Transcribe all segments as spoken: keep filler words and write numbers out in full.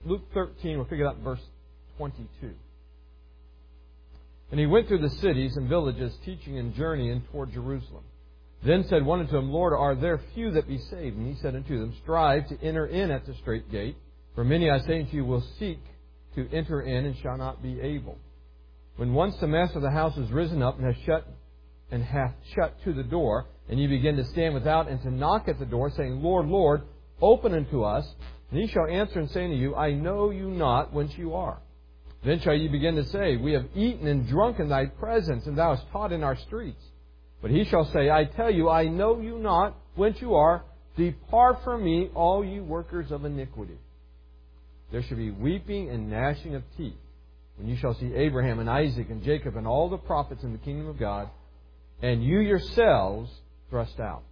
Luke thirteen, we'll figure out verse twenty-two. And he went through the cities and villages, teaching and journeying toward Jerusalem. Then said one unto him, Lord, are there few that be saved? And he said unto them, Strive to enter in at the strait gate. For many, I say unto you, will seek to enter in and shall not be able. When once the master of the house is risen up and has shut and hath shut to the door, and ye begin to stand without and to knock at the door, saying, Lord, Lord, open unto us. And he shall answer and say unto you, I know you not whence you are. Then shall ye begin to say, We have eaten and drunk in thy presence, and thou hast taught in our streets. But he shall say, I tell you, I know you not whence you are. Depart from me, all you workers of iniquity. There shall be weeping and gnashing of teeth, when you shall see Abraham and Isaac and Jacob and all the prophets in the kingdom of God, and you yourselves thrust out.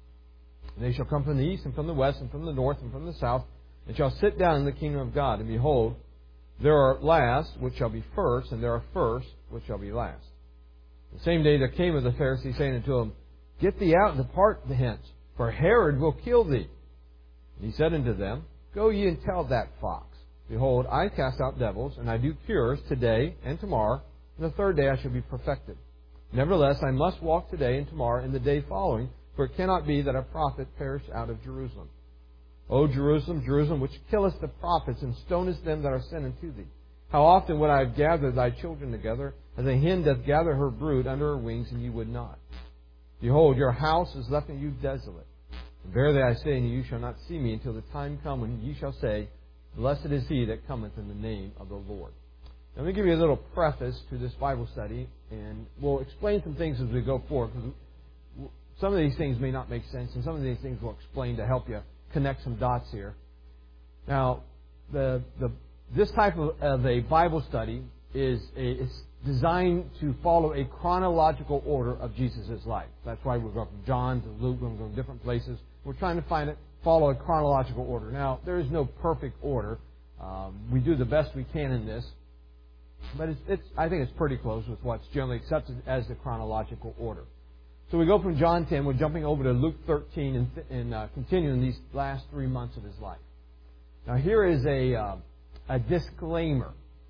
And they shall come from the east and from the west and from the north and from the south, and shall sit down in the kingdom of God. And behold, there are last which shall be first, and there are first which shall be last. The same day there came of the Pharisees, saying unto him, Get thee out and depart hence, for Herod will kill thee. And he said unto them, Go ye and tell that fox, Behold, I cast out devils, and I do cures today and tomorrow, and the third day I shall be perfected. Nevertheless, I must walk today and tomorrow and the day following, for it cannot be that a prophet perish out of Jerusalem. O Jerusalem, Jerusalem, which killest the prophets and stonest them that are sent unto thee. How often would I have gathered thy children together, as a hen doth gather her brood under her wings, and ye would not. Behold, your house is left unto you desolate. And verily I say unto you, you shall not see me until the time come when ye shall say, Blessed is he that cometh in the name of the Lord. Now, let me give you a little preface to this Bible study, and we'll explain some things as we go forward, because some of these things may not make sense, and some of these things we'll explain to help you connect some dots here. Now, the the this type of, of a Bible study is a, is designed to follow a chronological order of Jesus' life. That's why we're going from John to Luke, we're going to different places. We're trying to find it, follow a chronological order. Now, there is no perfect order. Um, we do the best we can in this, but it's, it's I think it's pretty close with what's generally accepted as the chronological order. So we go from John ten, we're jumping over to Luke thirteen and, and uh, continuing these last three months of his life. Now, here is a uh, a disclaimer.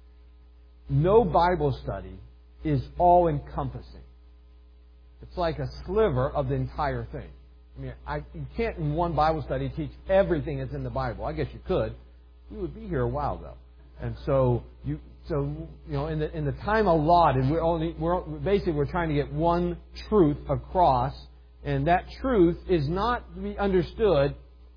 No Bible study is all-encompassing. It's like a sliver of the entire thing. I mean, I, you can't in one Bible study teach everything that's in the Bible. I guess you could. We would be here a while, though. And so, you, so you know, in the in the time allotted, we're only we're basically we're trying to get one truth across, and that truth is not to be understood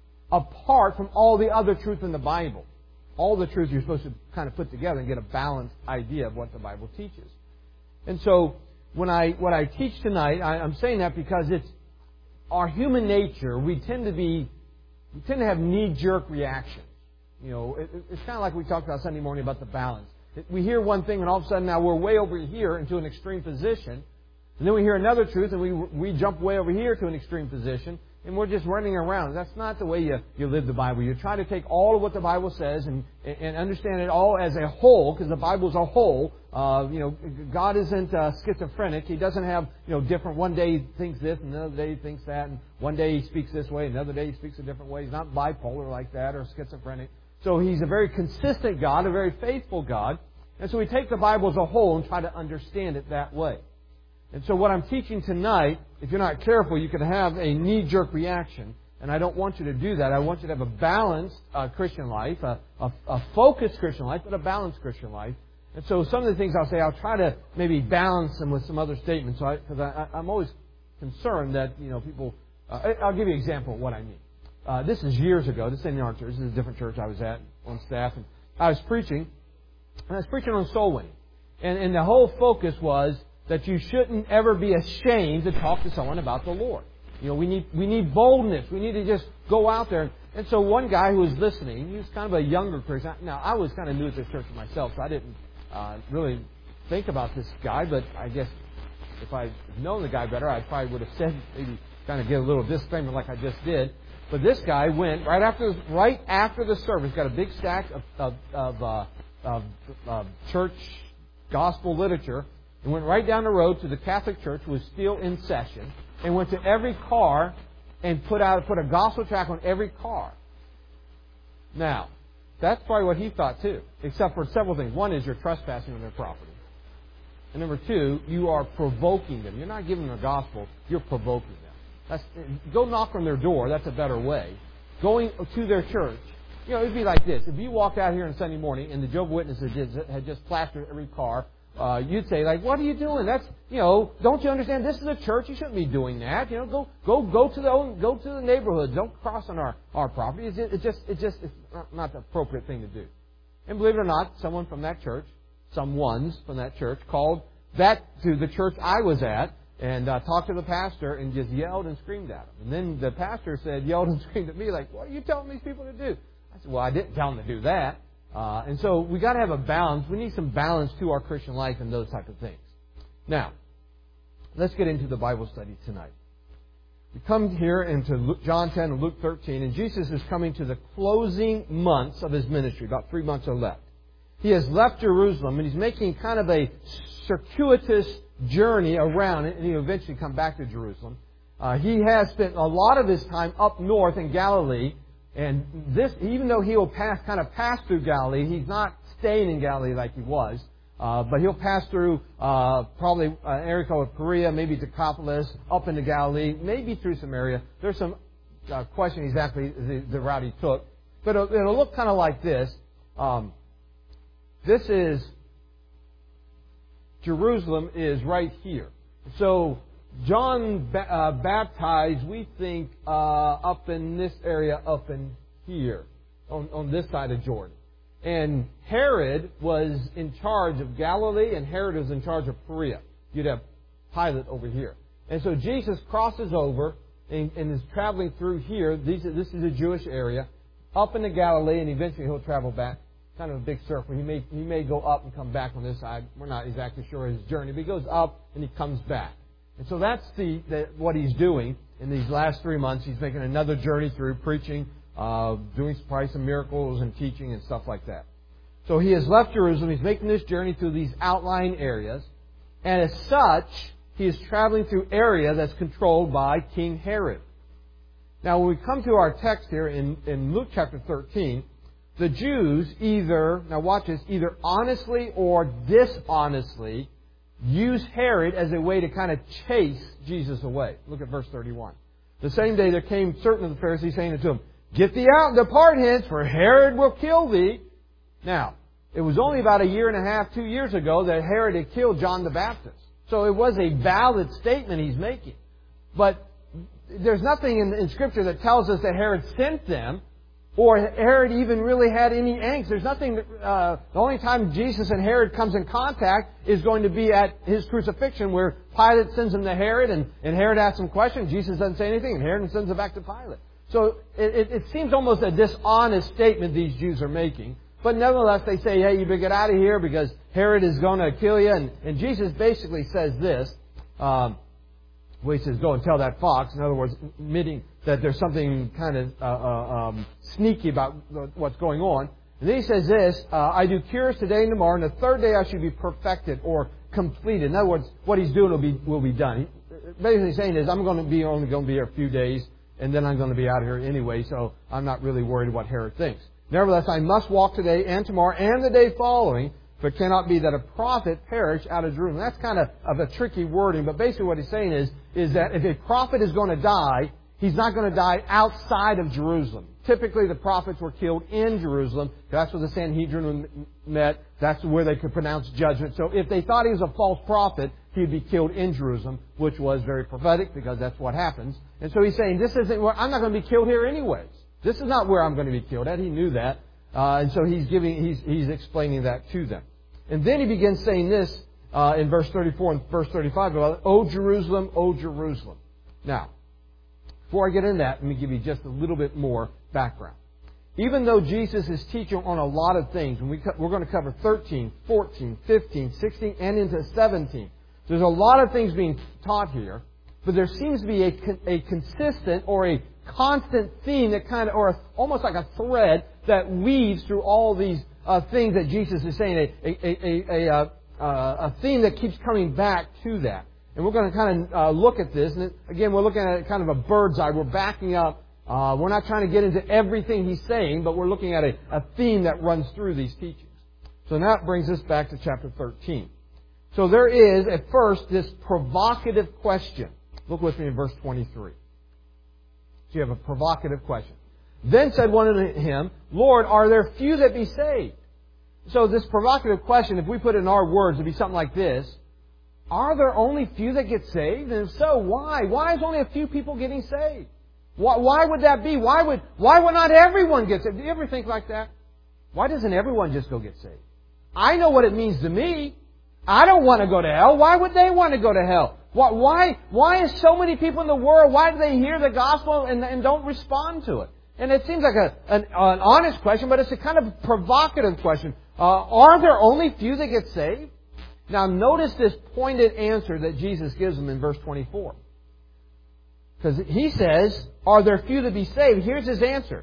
apart from all the other truth in the Bible. All the truth you're supposed to kind of put together and get a balanced idea of what the Bible teaches. And so, when I what I teach tonight, I, I'm saying that because it's our human nature. We tend to be, we tend to have knee-jerk reactions. You know, it, it's kind of like we talked about Sunday morning about the balance. It, we hear one thing, and all of a sudden now we're way over here into an extreme position, and then we hear another truth, and we we jump way over here to an extreme position, and we're just running around. That's not the way you, you live the Bible. You try to take all of what the Bible says and, and understand it all as a whole, because the Bible is a whole. Uh, you know, God isn't uh, schizophrenic. He doesn't have, you know, different, one day he thinks this, and another day he thinks that, and one day he speaks this way, another day he speaks a different way. He's not bipolar like that or schizophrenic. So He's a very consistent God, a very faithful God. And so we take the Bible as a whole and try to understand it that way. And so what I'm teaching tonight, if you're not careful, you can have a knee-jerk reaction. And I don't want you to do that. I want you to have a balanced uh, Christian life, a, a, a focused Christian life, but a balanced Christian life. And so some of the things I'll say, I'll try to maybe balance them with some other statements. So because I, I, I'm always concerned that, you know, people... Uh, I'll give you an example of what I mean. Uh, this is years ago. This isn't our church. This is a different church I was at on staff. And I was preaching. And I was preaching on soul winning. And, and the whole focus was that you shouldn't ever be ashamed to talk to someone about the Lord. You know, we need we need boldness. We need to just go out there. And so one guy who was listening, he was kind of a younger person. Now, I was kind of new at this church myself, so I didn't uh, really think about this guy. But I guess if I'd known the guy better, I probably would have said, maybe kind of give a little disclaimer like I just did. But this guy went right after right after the service, got a big stack of, of, of, uh, of uh, church gospel literature, and went right down the road to the Catholic Church, who was still in session, and went to every car and put out put a gospel tract on every car. Now, That's probably what he thought too, except for several things. One is you're trespassing on their property. And number two, you are provoking them. You're not giving them the gospel, you're provoking them. That's, go knock on their door, that's a better way. Going to their church. You know, it'd be like this. If you walked out here on Sunday morning and the Jehovah's Witnesses had just plastered every car, uh, you'd say, like, what are you doing? That's, you know, don't you understand? This is a church. You shouldn't be doing that. You know, go go go to the own, go to the neighborhood. Don't cross on our, our property. It's, it's just it's just it's not, not the appropriate thing to do. And believe it or not, someone from that church, some ones from that church, called that to the church I was at and uh, talked to the pastor and just yelled and screamed at him. And then the pastor said, yelled and screamed at me, like, what are you telling these people to do? I said, well, I didn't tell them to do that. Uh, and so we got to have a balance. We need some balance to our Christian life and those type of things. Now, let's get into the Bible study tonight. We come here into Luke, John ten and Luke thirteen, and Jesus is coming to the closing months of His ministry. About three months are left. He has left Jerusalem, and He's making kind of a circuitous journey around it, and He'll eventually come back to Jerusalem. Uh, he has spent a lot of His time up north in Galilee. And this, even though he will pass, kind of pass through Galilee, he's not staying in Galilee like he was. Uh, but he'll pass through uh, probably an area called Perea, maybe Decapolis, up into Galilee, maybe through Samaria. There's some uh, question exactly the, the route he took. But it'll, it'll look kind of like this. Um, this is, Jerusalem is right here. So John uh, baptized, we think, uh, up in this area, up in here, on, on this side of Jordan. And Herod was in charge of Galilee, and Herod was in charge of Perea. You'd have Pilate over here. And so Jesus crosses over and, and is traveling through here. These, this is a Jewish area, up into Galilee, and eventually he'll travel back. Kind of a big circle. He may, he may go up and come back on this side. We're not exactly sure his journey, but he goes up and he comes back. And so that's the, the what he's doing in these last three months. He's making another journey through preaching, uh, doing probably some miracles and teaching and stuff like that. So he has left Jerusalem. He's making this journey through these outlying areas. And as such, he is traveling through area that's controlled by King Herod. Now, when we come to our text here in, in Luke chapter thirteen, the Jews either, now watch this, either honestly or dishonestly use Herod as a way to kind of chase Jesus away. Look at verse thirty-one. The same day there came certain of the Pharisees saying unto him, Get thee out and depart hence, for Herod will kill thee. Now, it was only about a year and a half, two years ago that Herod had killed John the Baptist. So it was a valid statement he's making. But there's nothing in, in Scripture that tells us that Herod sent them, or Herod even really had any angst. There's nothing, that, uh, the only time Jesus and Herod comes in contact is going to be at his crucifixion, where Pilate sends him to Herod, and, and Herod asks him questions. Jesus doesn't say anything, and Herod sends him back to Pilate. So it, it, it seems almost a dishonest statement these Jews are making. But nevertheless, they say, hey, you better get out of here because Herod is going to kill you. And, and Jesus basically says this. Um, well, he says, go and tell that fox. In other words, admitting that there's something kind of uh, uh, um, sneaky about what's going on. And then he says this, uh, I do cures today and tomorrow, and the third day I should be perfected or completed. In other words, what he's doing will be will be done. He, basically saying is, I'm going to be only going to be here a few days, and then I'm going to be out of here anyway, so I'm not really worried what Herod thinks. Nevertheless, I must walk today and tomorrow and the day following, for it cannot be that a prophet perish out of Jerusalem. That's kind of, of a tricky wording, but basically what he's saying is, is that if a prophet is going to die, he's not going to die outside of Jerusalem. Typically, the prophets were killed in Jerusalem. That's where the Sanhedrin met. That's where they could pronounce judgment. So if they thought he was a false prophet, he'd be killed in Jerusalem, which was very prophetic because that's what happens. And so he's saying, this isn't where, I'm not going to be killed here anyways. This is not where I'm going to be killed at. He knew that. Uh, and so he's giving, he's, he's explaining that to them. And then he begins saying this uh, in verse thirty-four and verse thirty-five about, O Jerusalem, O Jerusalem. Now, before I get into that, let me give you just a little bit more background. Even though Jesus is teaching on a lot of things, and we co- we're going to cover thirteen, fourteen, fifteen, sixteen, and into seventeen. There's a lot of things being taught here, but there seems to be a, a consistent or a constant theme that kind of, or a, almost like a thread that weaves through all these uh, things that Jesus is saying, a, a, a, a, a, a theme that keeps coming back to that. And we're going to kind of uh, look at this. And again, we're looking at it kind of a bird's eye. We're backing up Uh, we're not trying to get into everything he's saying, but we're looking at a, a theme that runs through these teachings. So now that brings us back to chapter thirteen. So there is, at first, this provocative question. Look with me in verse twenty-three. So you have a provocative question. Then said one unto him, Lord, are there few that be saved? So this provocative question, if we put it in our words, it would be something like this. Are there only few that get saved? And if so, why? Why is only a few people getting saved? Why, why would that be? Why would, why would not everyone get saved? Do you ever think like that? Why doesn't everyone just go get saved? I know what it means to me. I don't want to go to hell. Why would they want to go to hell? Why, why, why is so many people in the world, why do they hear the gospel and, and don't respond to it? And it seems like a, an, an honest question, but it's a kind of provocative question. Uh, are there only few that get saved? Now notice this pointed answer that Jesus gives them in verse twenty-four. Because he says, are there few that be saved? Here's his answer.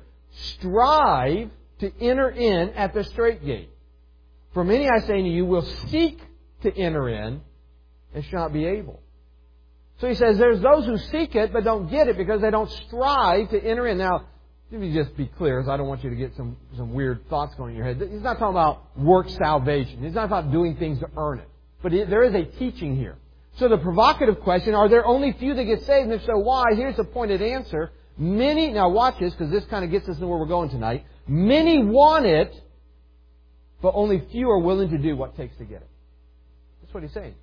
Strive to enter in at the strait gate. For many, I say to you, will seek to enter in and shall not be able. So he says there's those who seek it but don't get it because they don't strive to enter in. Now, let me just be clear, as I don't want you to get some, some weird thoughts going in your head. He's not talking about work salvation. He's not about doing things to earn it. But it, there is a teaching here. So the provocative question, are there only few that get saved? And if so, why? Here's the pointed answer. Many, now watch this, because this kind of gets us to where we're going tonight. Many want it, but only few are willing to do what it takes to get it. That's what he's saying.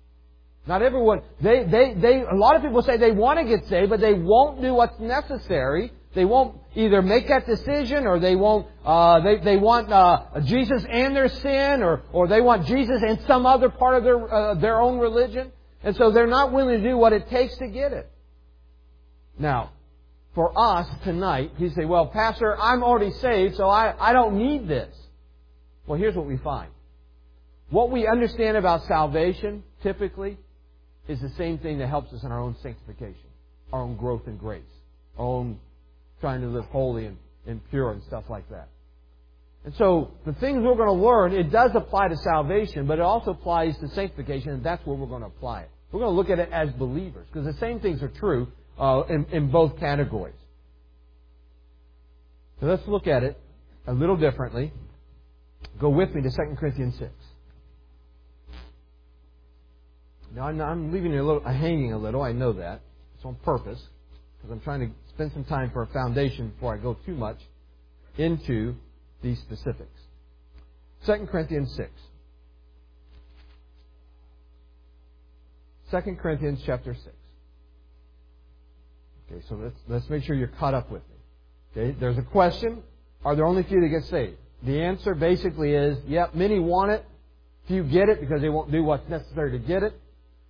Not everyone, they, they, they, a lot of people say they want to get saved, but they won't do what's necessary. They won't either make that decision, or they won't, uh, they, they want, uh, Jesus and their sin, or, or they want Jesus and some other part of their, uh, their own religion. And so they're not willing to do what it takes to get it. Now, for us tonight, you say, well, Pastor, I'm already saved, so I, I don't need this. Well, here's what we find. What we understand about salvation, typically, is the same thing that helps us in our own sanctification, our own growth in grace, our own trying to live holy and, and pure and stuff like that. And so, the things we're going to learn, it does apply to salvation, but it also applies to sanctification, and that's where we're going to apply it. We're going to look at it as believers, because the same things are true uh, in, in both categories. So let's look at it a little differently. Go with me to Second Corinthians six. Now, I'm, I'm leaving you a little, hanging a little. I know that. It's on purpose, because I'm trying to spend some time for a foundation before I go too much into these specifics. Second Corinthians six. Second Corinthians chapter six. Okay, so let's let's make sure you're caught up with me. Okay, there's a question: are there only few that get saved? The answer basically is, yep, many want it, few get it because they won't do what's necessary to get it.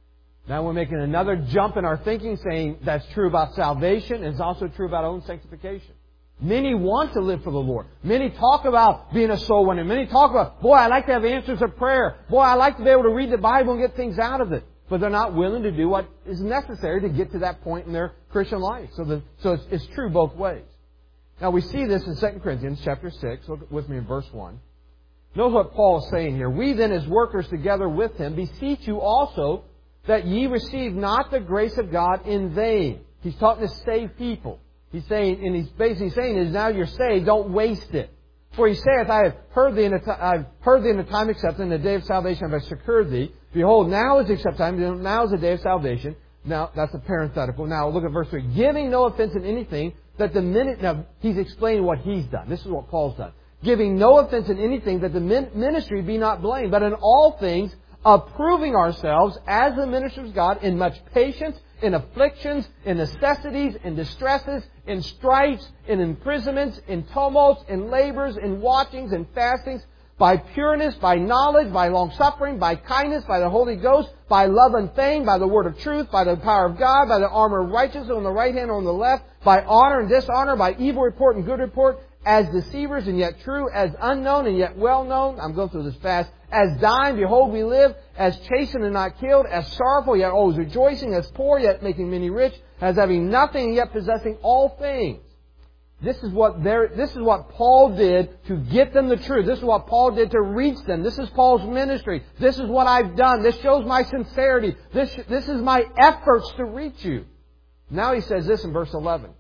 Now we're making another jump in our thinking, saying that's true about salvation, and it's also true about own sanctification. Many want to live for the Lord. Many talk about being a soul winner. Many talk about, boy, I like to have answers of prayer. Boy, I like to be able to read the Bible and get things out of it. But they're not willing to do what is necessary to get to that point in their Christian life. So, the, so it's, it's true both ways. Now we see this in Second Corinthians chapter six. Look with me in verse one. Notice what Paul is saying here. We then as workers together with him beseech you also that ye receive not the grace of God in vain. He's talking to saved people. He's saying, and he's basically saying is now you're saved, don't waste it. For he saith, I have heard thee in a t- I've heard thee in a time accepted, in the day of salvation have I secured thee. Behold, now is the accepted time, now is the day of salvation. Now, that's a parenthetical. Now, look at verse three. Giving no offense in anything, that the minute... Now, he's explaining what he's done. This is what Paul's done. Giving no offense in anything, that the ministry be not blamed, but in all things, approving ourselves as the ministers of God in much patience, in afflictions, in necessities, in distresses, in strifes, in imprisonments, in tumults, in labors, in watchings, in fastings, by pureness, by knowledge, by long-suffering, by kindness, by the Holy Ghost, by love and fame, by the word of truth, by the power of God, by the armor of righteousness on the right hand or on the left, by honor and dishonor, by evil report and good report, as deceivers and yet true, as unknown and yet well known. I'm going through this fast. As dying, behold, we live. As chastened and not killed. As sorrowful, yet always rejoicing. As poor, yet making many rich. As having nothing, and yet possessing all things. This is what this is what Paul did to get them the truth. This is what Paul did to reach them. This is Paul's ministry. This is what I've done. This shows my sincerity. This, this is my efforts to reach you. Now he says this in verse eleven.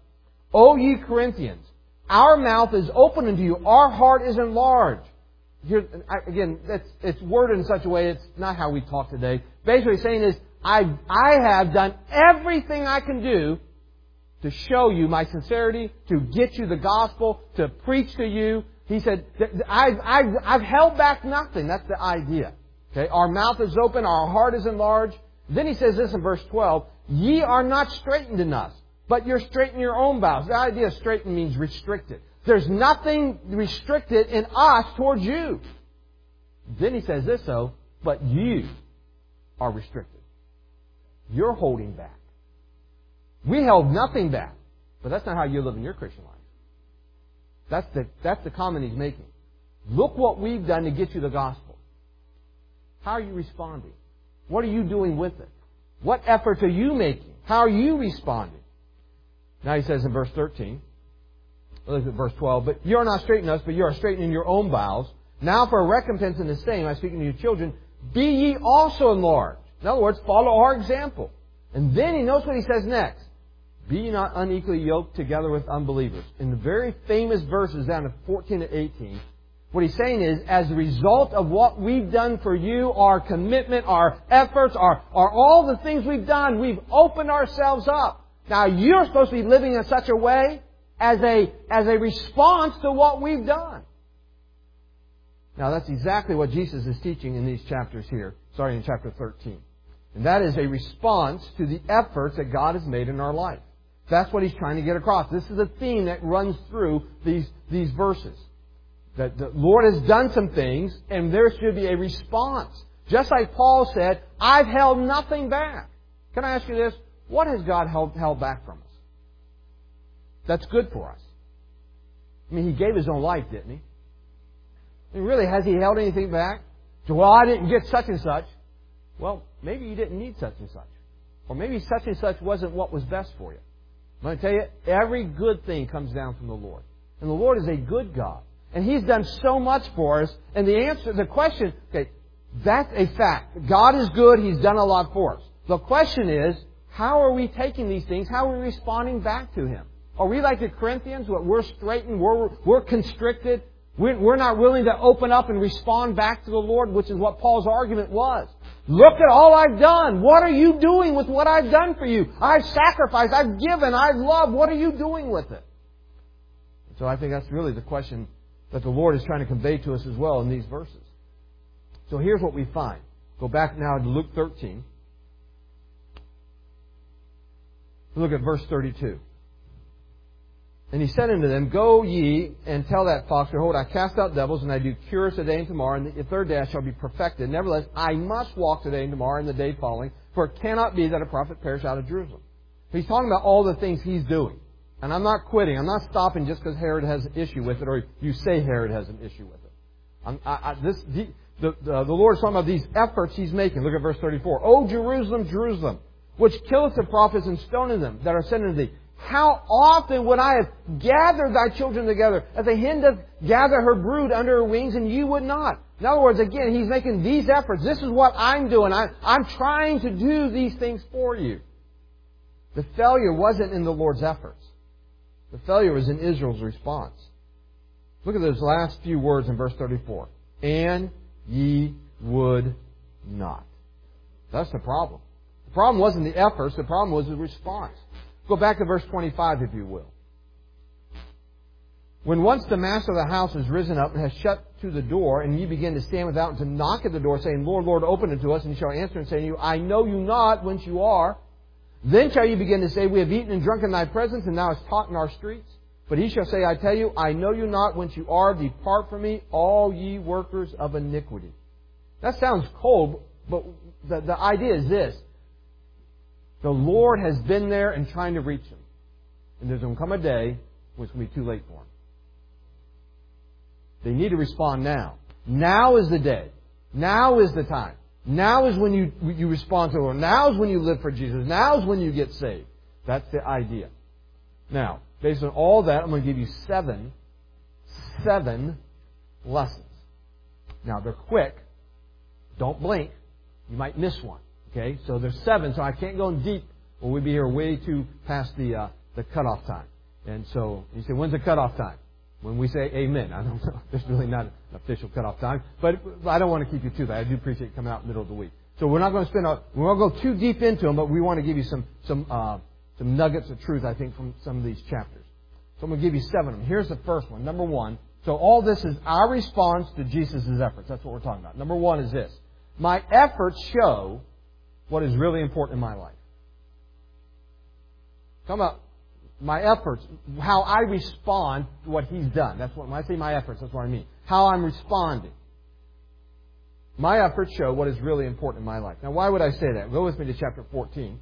O ye Corinthians, our mouth is open unto you, our heart is enlarged. Here, again, that's, it's worded in such a way, it's not how we talk today. Basically saying is, I, I have done everything I can do to show you my sincerity, to get you the gospel, to preach to you. He said, I've, I've, I've held back nothing. That's the idea. Okay, our mouth is open, our heart is enlarged. Then he says this in verse twelve, ye are not straitened in us, but you're straightened in your own bowels. The idea of straightened means restricted. There's nothing restricted in us towards you. Then he says this though, but you are restricted. You're holding back. We held nothing back. But that's not how you live in your Christian life. That's the, that's the comment he's making. Look what we've done to get you the gospel. How are you responding? What are you doing with it? What efforts are you making? How are you responding? Now he says in verse thirteen, look at verse twelve, but you are not straightening us, but you are straightening your own bowels. Now for a recompense in the same, I speak to you children, be ye also enlarged. In other words, follow our example. And then he knows what he says next. Be ye not unequally yoked together with unbelievers. In the very famous verses down to fourteen to eighteen, what he's saying is, as a result of what we've done for you, our commitment, our efforts, our, our all the things we've done, we've opened ourselves up. Now you're supposed to be living in such a way as a, as a response to what we've done. Now that's exactly what Jesus is teaching in these chapters here, starting in chapter thirteen. And that is a response to the efforts that God has made in our life. That's what he's trying to get across. This is a theme that runs through these, these verses. That the Lord has done some things, and there should be a response. Just like Paul said, I've held nothing back. Can I ask you this? What has God held, held back from us? That's good for us. I mean, He gave His own life, didn't He? I mean, really, has He held anything back? So, well, I didn't get such and such. Well, maybe you didn't need such and such. Or maybe such and such wasn't what was best for you. I'm going to tell you, every good thing comes down from the Lord. And the Lord is a good God. And He's done so much for us. And the answer, the question, okay, that's a fact. God is good. He's done a lot for us. The question is, how are we taking these things? How are we responding back to Him? Are we like the Corinthians? We're straightened. We're, we're constricted. We're not willing to open up and respond back to the Lord, which is what Paul's argument was. Look at all I've done. What are you doing with what I've done for you? I've sacrificed. I've given. I've loved. What are you doing with it? So I think that's really the question that the Lord is trying to convey to us as well in these verses. So here's what we find. Go back now to Luke thirteen. Look at verse thirty-two. And He said unto them, go ye and tell that fox, behold, I cast out devils, and I do cures today and tomorrow, and the third day I shall be perfected. Nevertheless, I must walk today and tomorrow and the day following, for it cannot be that a prophet perish out of Jerusalem. He's talking about all the things He's doing. And I'm not quitting. I'm not stopping just because Herod has an issue with it, or you say Herod has an issue with it. I'm, I, I, this, the, the, the, the Lord is talking about these efforts He's making. Look at verse thirty-four. O Jerusalem, Jerusalem, which killeth the prophets and stoneth them that are sent unto thee. How often would I have gathered thy children together, as a hen doth gather her brood under her wings, and you would not? In other words, again, He's making these efforts. This is what I'm doing. I, I'm trying to do these things for you. The failure wasn't in the Lord's efforts. The failure was in Israel's response. Look at those last few words in verse thirty-four. And ye would not. That's the problem. The problem wasn't the efforts. The problem was the response. Go back to verse twenty-five, if you will. When once the master of the house has risen up and has shut to the door, and ye begin to stand without and to knock at the door, saying, Lord, Lord, open it to us, and He shall answer and say to you, I know you not whence you are. Then shall you begin to say, we have eaten and drunk in thy presence, and thou hast taught in our streets. But He shall say, I tell you, I know you not whence you are. Depart from me, all ye workers of iniquity. That sounds cold, but the, the idea is this. The Lord has been there and trying to reach them. And there's going to come a day when it's going to be too late for them. They need to respond now. Now is the day. Now is the time. Now is when you, you respond to the Lord. Now is when you live for Jesus. Now is when you get saved. That's the idea. Now, based on all that, I'm going to give you seven, seven lessons. Now, they're quick. Don't blink. You might miss one. Okay, so there's seven, so I can't go in deep, or we'd be here way too past the uh, the cutoff time. And so you say, when's the cutoff time? When we say amen. I don't know. There's really not an official cutoff time. But I don't want to keep you to that. I do appreciate you coming out in the middle of the week. So we're not going to spend a, we won't go too deep into them, but we want to give you some some uh, some nuggets of truth, I think, from some of these chapters. So I'm going to give you seven of them. Here's the first one. Number one. So all this is our response to Jesus' efforts. That's what we're talking about. Number one is this. My efforts show what is really important in my life. Talking about my efforts, how I respond to what He's done. That's what, when I say my efforts, that's what I mean. How I'm responding. My efforts show what is really important in my life. Now, why would I say that? Go with me to chapter fourteen.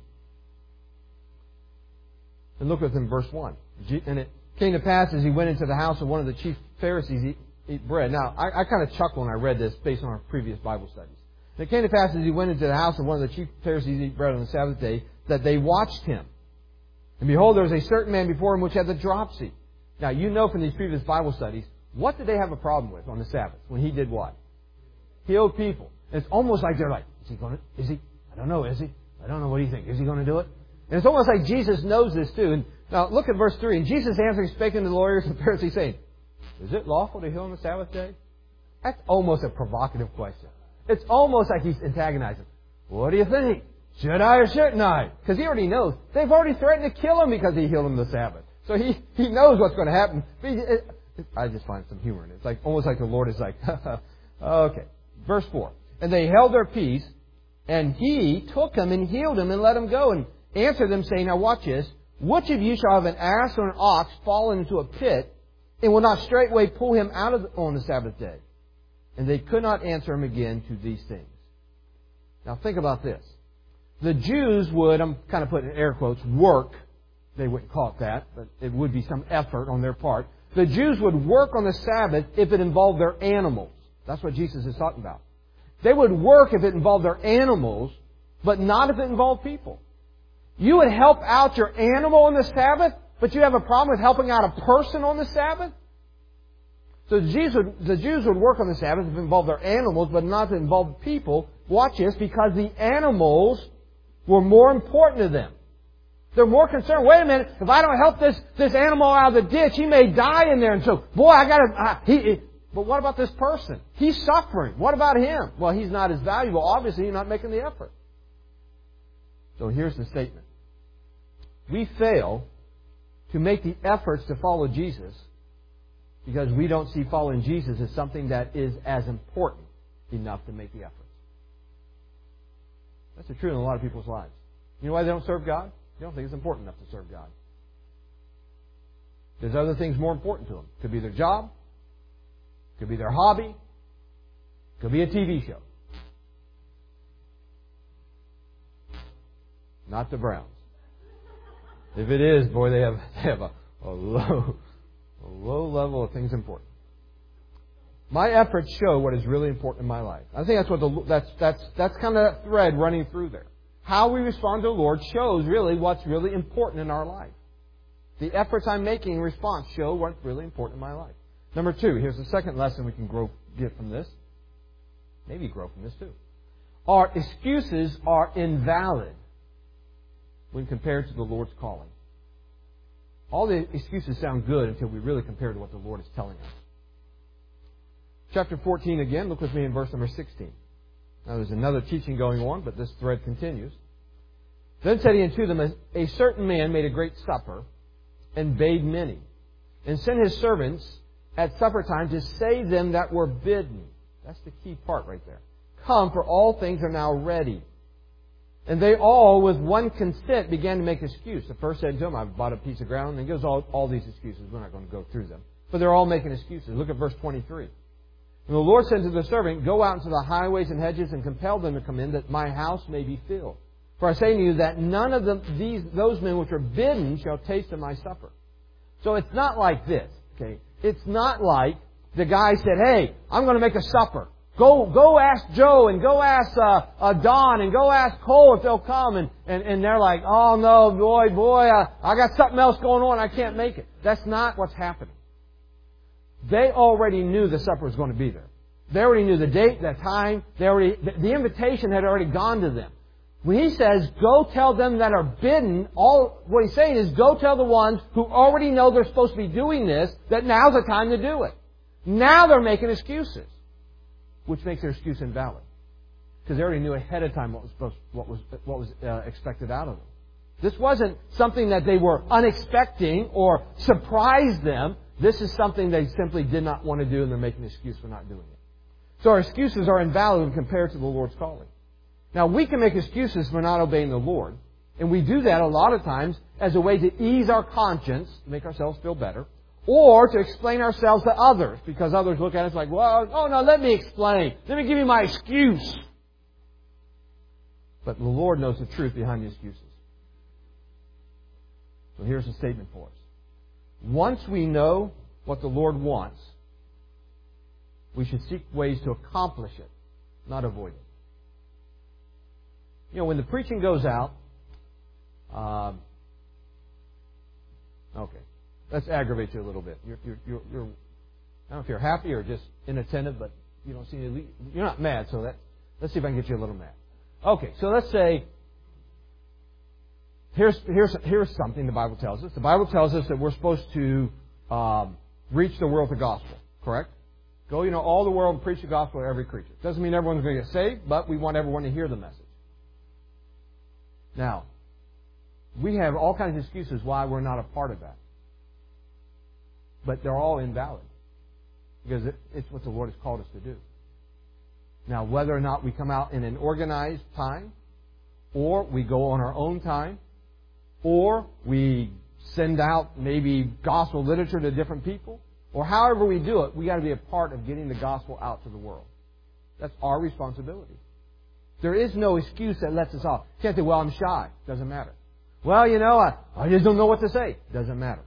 And look with him verse one. And it came to pass as he went into the house of one of the chief Pharisees, eat, eat bread. Now, I, I kind of chuckle when I read this based on our previous Bible studies. And it came to pass as he went into the house of one of the chief Pharisees, eat bread on the Sabbath day, that they watched him. And behold, there was a certain man before him which had the dropsy. Now, you know from these previous Bible studies, what did they have a problem with on the Sabbath when he did what? Healed people. And it's almost like they're like, is he going to, is he? I don't know, is he? I don't know, what do you think? Is he going to do it? And it's almost like Jesus knows this too. And now look at verse three. And Jesus answering spake unto the lawyers and the Pharisees, saying, is it lawful to heal on the Sabbath day? That's almost a provocative question. It's almost like he's antagonizing. What do you think? Should I or shouldn't I? Because he already knows. They've already threatened to kill him because he healed him the Sabbath. So he, he knows what's going to happen. I just find some humor in it. It's like almost like the Lord is like, okay. Verse four. And they held their peace, and he took him and healed him and let him go, and answered them, saying, now watch this. Which of you shall have an ass or an ox fallen into a pit, and will not straightway pull him out of the, on the Sabbath day? And they could not answer him again to these things. Now think about this. The Jews would, I'm kind of putting in air quotes, work. They wouldn't call it that, but it would be some effort on their part. The Jews would work on the Sabbath if it involved their animals. That's what Jesus is talking about. They would work if it involved their animals, but not if it involved people. You would help out your animal on the Sabbath, but you have a problem with helping out a person on the Sabbath? So the Jews would, the Jews would work on the Sabbath if it involved their animals, but not if it involved people. Watch this, because the animals were more important to them. They're more concerned. Wait a minute, if I don't help this, this animal out of the ditch, he may die in there. And so, boy, I gotta, uh, he, he, but what about this person? He's suffering. What about him? Well, he's not as valuable. Obviously, you're not making the effort. So here's the statement. We fail to make the efforts to follow Jesus because we don't see following Jesus as something that is as important enough to make the efforts. That's the truth in a lot of people's lives. You know why they don't serve God? They don't think it's important enough to serve God. There's other things more important to them. Could be their job. Could be their hobby. Could be a T V show. Not the Browns. If it is, boy, they have, they have a, a low, a low level of things important. My efforts show what is really important in my life. I think that's what the, that's, that's, that's kind of that thread running through there. How we respond to the Lord shows really what's really important in our life. The efforts I'm making in response show what's really important in my life. Number two, here's the second lesson we can grow, get from this. Maybe grow from this too. Our excuses are invalid when compared to the Lord's calling. All the excuses sound good until we really compare to what the Lord is telling us. Chapter fourteen again, look with me in verse number sixteen. Now there's another teaching going on, but this thread continues. Then said he unto them, a certain man made a great supper, and bade many, and sent his servants at supper time to save them that were bidden. That's the key part right there. Come, for all things are now ready. And they all, with one consent, began to make excuse. The first said to him, I've bought a piece of ground. And he gives all, all these excuses. We're not going to go through them. But they're all making excuses. Look at verse twenty-three. And the Lord said to the servant, go out into the highways and hedges and compel them to come in, that my house may be filled. For I say to you that none of them, these those men which are bidden shall taste of my supper. So it's not like this. Okay, it's not like the guy said, hey, I'm going to make a supper. Go go ask Joe and go ask uh, uh, Don and go ask Cole if they'll come. And, and, and they're like, oh, no, boy, boy, uh, I got something else going on. I can't make it. That's not what's happening. They already knew the supper was going to be there. They already knew the date, the time. They already the, the invitation had already gone to them. When He says, go tell them that are bidden, all what He's saying is go tell the ones who already know they're supposed to be doing this, that now's the time to do it. Now they're making excuses, which makes their excuse invalid. Because they already knew ahead of time what was supposed, what was, what was uh, expected out of them. This wasn't something that they were unexpecting or surprised them. This is something they simply did not want to do, and they're making an excuse for not doing it. So our excuses are invalid when compared to the Lord's calling. Now, we can make excuses for not obeying the Lord, and we do that a lot of times as a way to ease our conscience, make ourselves feel better, or to explain ourselves to others, because others look at us like, well, oh no, let me explain. Let me give you my excuse. But the Lord knows the truth behind the excuses. So here's a statement for us. Once we know what the Lord wants, we should seek ways to accomplish it, not avoid it. You know, when the preaching goes out, um, okay, let's aggravate you a little bit. You're, you're, you're, you're, I don't know if you're happy or just inattentive, but you don't seem to, you're not mad, so that, let's see if I can get you a little mad. Okay, so let's say, here's, here's, here's something the Bible tells us. The Bible tells us that we're supposed to um, reach the world with the gospel, correct? Go, you know, all the world and preach the gospel to every creature. Doesn't mean everyone's going to get saved, but we want everyone to hear the message. Now, we have all kinds of excuses why we're not a part of that. But they're all invalid. Because it's what the Lord has called us to do. Now, whether or not we come out in an organized time, or we go on our own time, or we send out maybe gospel literature to different people, or however we do it, we got to be a part of getting the gospel out to the world. That's our responsibility. There is no excuse that lets us off. You can't say, well, I'm shy. Doesn't matter. Well, you know, I, I just don't know what to say. Doesn't matter.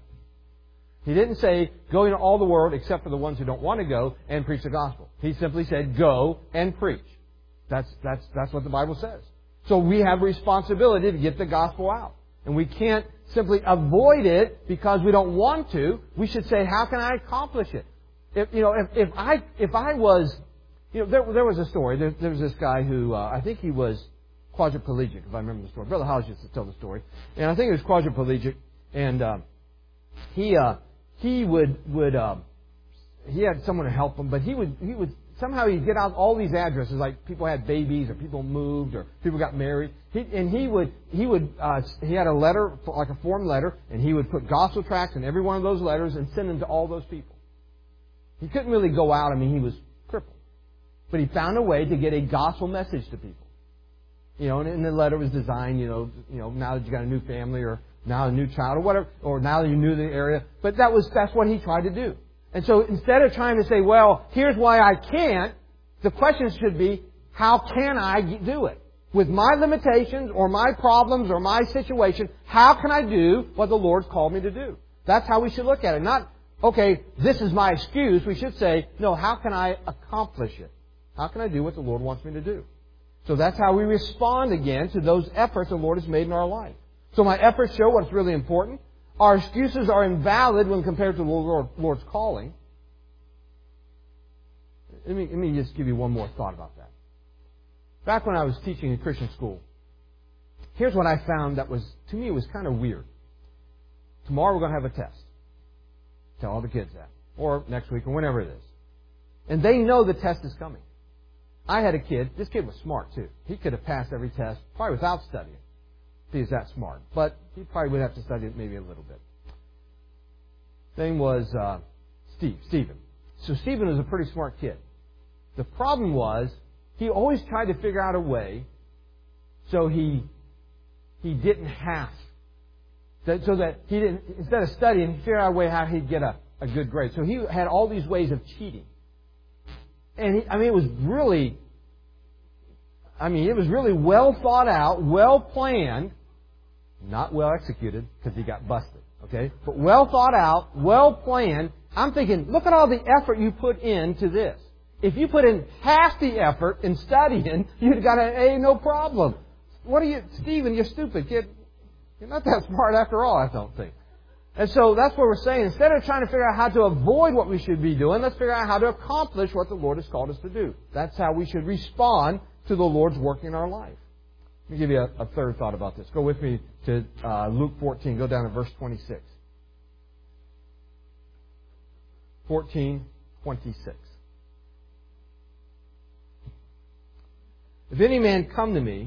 He didn't say, go into all the world except for the ones who don't want to go and preach the gospel. He simply said, go and preach. That's, that's, that's what the Bible says. So we have a responsibility to get the gospel out. And we can't simply avoid it because we don't want to. We should say, how can I accomplish it? If, you know, if, if I, if I was, you know, there, there was a story. There, there was this guy who, uh, I think he was quadriplegic, if I remember the story. Brother Hollis used to tell the story. And I think he was quadriplegic. And, uh, he, uh, he would, would, um, he had someone to help him, but he would, he would, somehow he'd get out all these addresses, like people had babies or people moved or people got married. He, and he would, he would, uh, he had a letter, like a form letter, and he would put gospel tracts in every one of those letters and send them to all those people. He couldn't really go out. I mean, he was crippled. But he found a way to get a gospel message to people. You know, and, and the letter was designed, you know, you know, now that you got a new family or now a new child or whatever, or now that you knew the area. But that was, that's what he tried to do. And so instead of trying to say, well, here's why I can't, the question should be, how can I do it? With my limitations or my problems or my situation, how can I do what the Lord's called me to do? That's how we should look at it. Not, okay, this is my excuse. We should say, no, how can I accomplish it? How can I do what the Lord wants me to do? So that's how we respond again to those efforts the Lord has made in our life. So my efforts show what's really important. Our excuses are invalid when compared to the Lord, Lord's calling. Let me, let me just give you one more thought about that. Back when I was teaching in Christian school, here's what I found that was, to me, it was kind of weird. Tomorrow we're going to have a test. Tell all the kids that. Or next week or whenever it is. And they know the test is coming. I had a kid, this kid was smart too. He could have passed every test, probably without studying. He was that smart. But he probably would have to study it maybe a little bit. His name was uh, Steve, Stephen. So Stephen was a pretty smart kid. The problem was, he always tried to figure out a way so he he didn't have, that, so that he didn't, instead of studying, he figured out a way how he'd get a, a good grade. So he had all these ways of cheating. And he, I mean, it was really, I mean, it was really well thought out, well planned, not well executed because he got busted, okay? But well thought out, well planned. I'm thinking, look at all the effort you put into this. If you put in half the effort in studying, you'd got an A, no problem. What are you, Stephen, you're stupid, kid. You're not that smart after all, I don't think. And so that's what we're saying. Instead of trying to figure out how to avoid what we should be doing, let's figure out how to accomplish what the Lord has called us to do. That's how we should respond to the Lord's work in our life. Let me give you a, a third thought about this. Go with me to uh, Luke fourteen. Go down to verse twenty-six. fourteen twenty-six. If any man come to me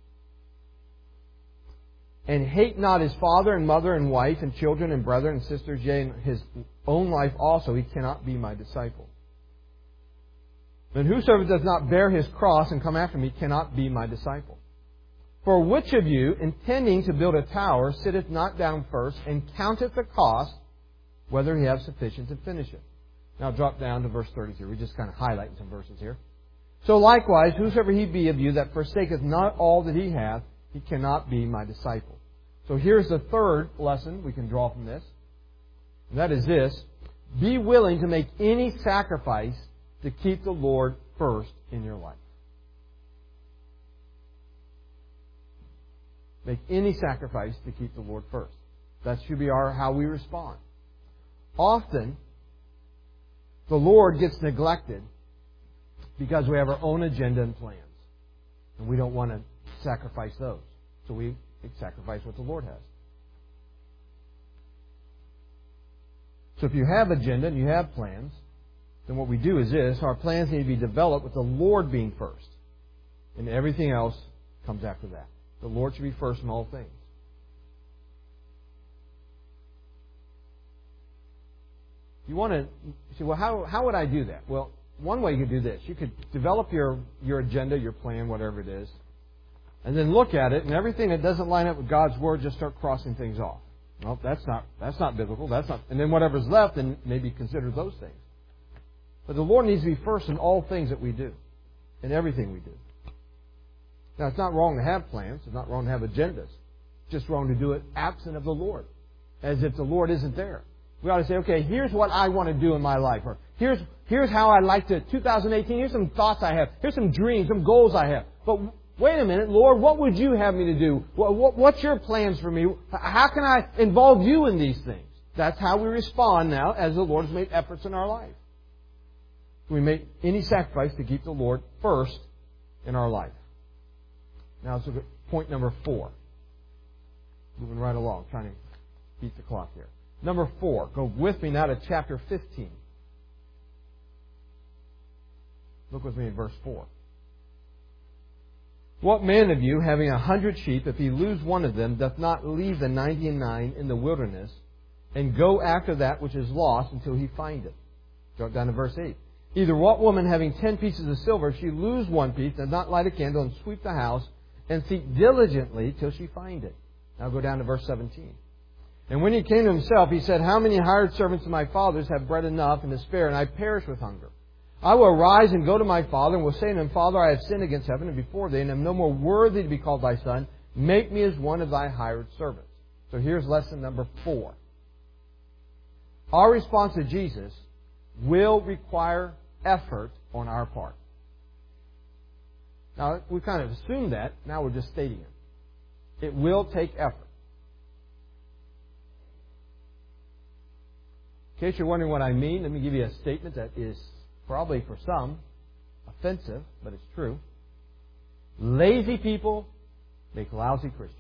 and hate not his father and mother and wife and children and brethren and sisters, yea, and his own life also, he cannot be my disciple. But whosoever does not bear his cross and come after me cannot be my disciple. For which of you, intending to build a tower, sitteth not down first and counteth the cost, whether he have sufficient to finish it? Now drop down to verse thirty-three. We're just kind of highlighting some verses here. So likewise, whosoever he be of you that forsaketh not all that he hath, he cannot be my disciple. So here's the third lesson we can draw from this. And that is this. Be willing to make any sacrifice to keep the Lord first in your life. Make any sacrifice to keep the Lord first. That should be our how we respond. Often, the Lord gets neglected because we have our own agenda and plans. And we don't want to sacrifice those. So we sacrifice what the Lord has. So if you have agenda and you have plans, then what we do is this. Our plans need to be developed with the Lord being first. And everything else comes after that. The Lord should be first in all things. You want to say, well, how, how would I do that? Well, one way you could do this. You could develop your, your agenda, your plan, whatever it is, and then look at it, and everything that doesn't line up with God's Word, just start crossing things off. Well, that's not that's not biblical. That's not. And then whatever's left, then maybe consider those things. But the Lord needs to be first in all things that we do, in everything we do. Now, it's not wrong to have plans. It's not wrong to have agendas. It's just wrong to do it absent of the Lord, as if the Lord isn't there. We ought to say, okay, here's what I want to do in my life. Or here's here's how I'd like to, two thousand eighteen, here's some thoughts I have. Here's some dreams, some goals I have. But wait a minute, Lord, what would you have me to do? What, what, what's your plans for me? How can I involve you in these things? That's how we respond now as the Lord has made efforts in our life. We make any sacrifice to keep the Lord first in our life. Now let's look at point number four. Moving right along, trying to beat the clock here. Number four. Go with me now to chapter fifteen. Look with me in verse four. What man of you, having a hundred sheep, if he lose one of them, doth not leave the ninety and nine in the wilderness, and go after that which is lost until he find it? Drop down to verse eight. Either what woman, having ten pieces of silver, if she lose one piece, does not light a candle and sweep the house, and seek diligently till she find it? Now go down to verse seventeen. And when he came to himself, he said, How many hired servants of my father's have bread enough and to spare, and I perish with hunger? I will arise and go to my father, and will say to him, Father, I have sinned against heaven and before thee, and am no more worthy to be called thy son. Make me as one of thy hired servants. So here's lesson number four. Our response to Jesus will require effort on our part. Now, we kind of assumed that. Now we're just stating it. It will take effort. In case you're wondering what I mean, let me give you a statement that is probably for some offensive, but it's true. Lazy people make lousy Christians.